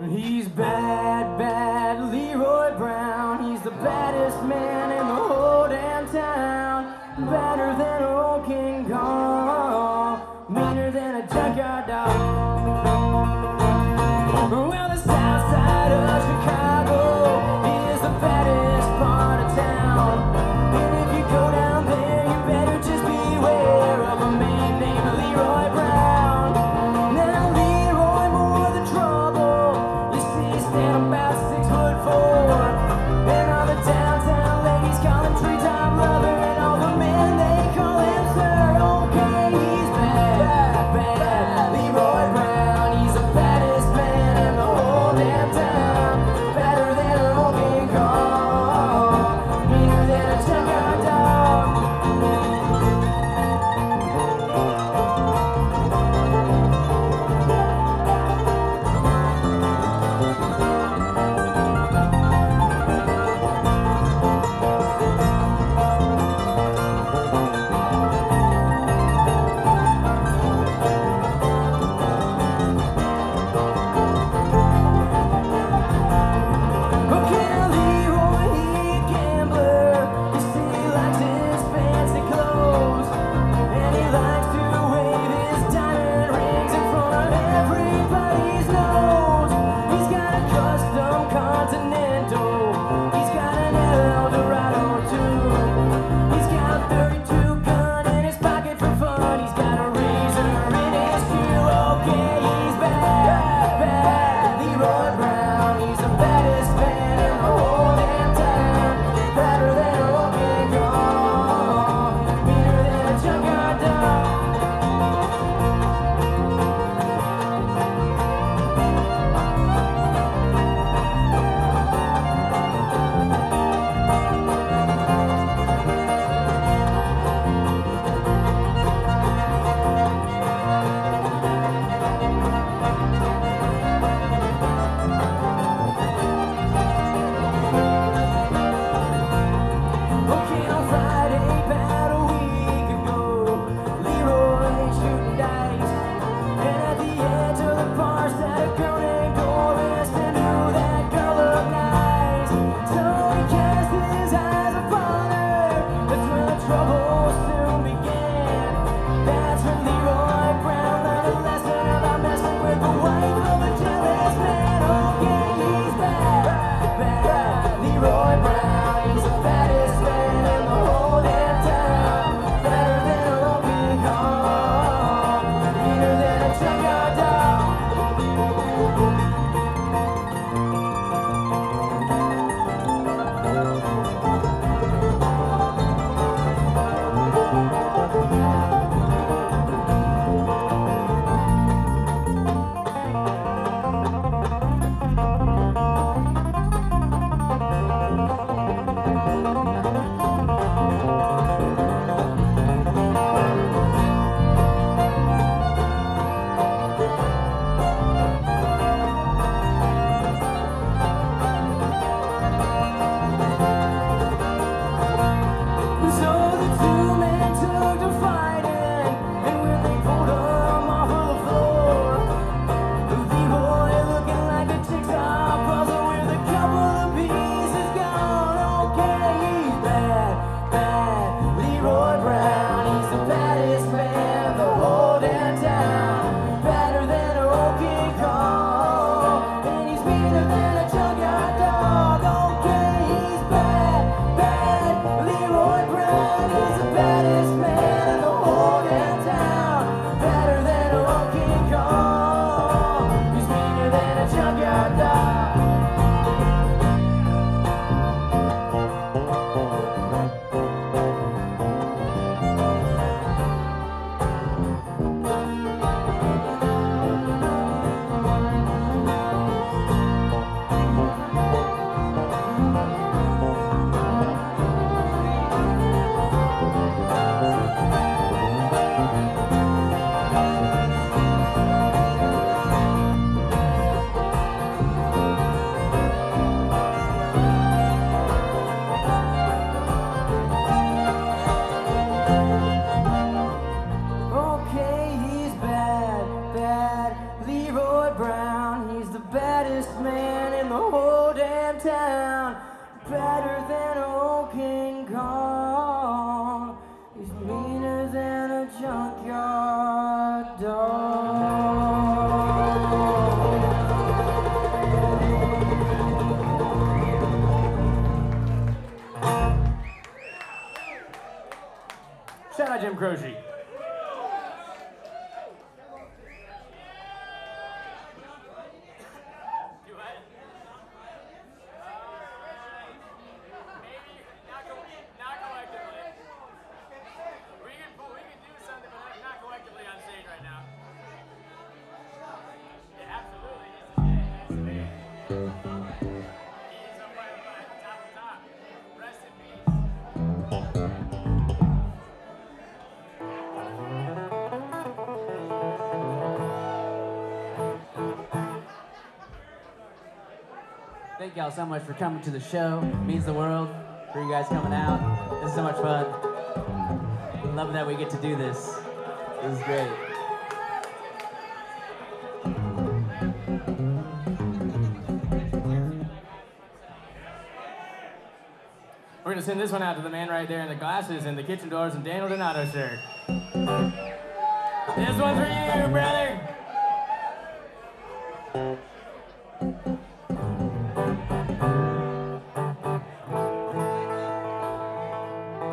He's bad, bad Leroy Brown. He's the baddest man in the whole damn town. Better than old King Kong, meaner than a junkyard dog. Well, the south side of Chicago is the baddest part of town. And if you go down there, you better just beware of a man named Leroy Brown. Now Leroy more the trouble. You see, he's standing about 6'4", and all the downtown ladies call him treetop lover, and all the men they call him Sir. Okay. Shout out Jim Croce. Thank y'all so much for coming to the show. It means the world for you guys coming out. This is so much fun. Love that we get to do this. This is great. We're gonna send this one out to the man right there in the glasses and the kitchen doors and Daniel Donato shirt. This one's for you, brother.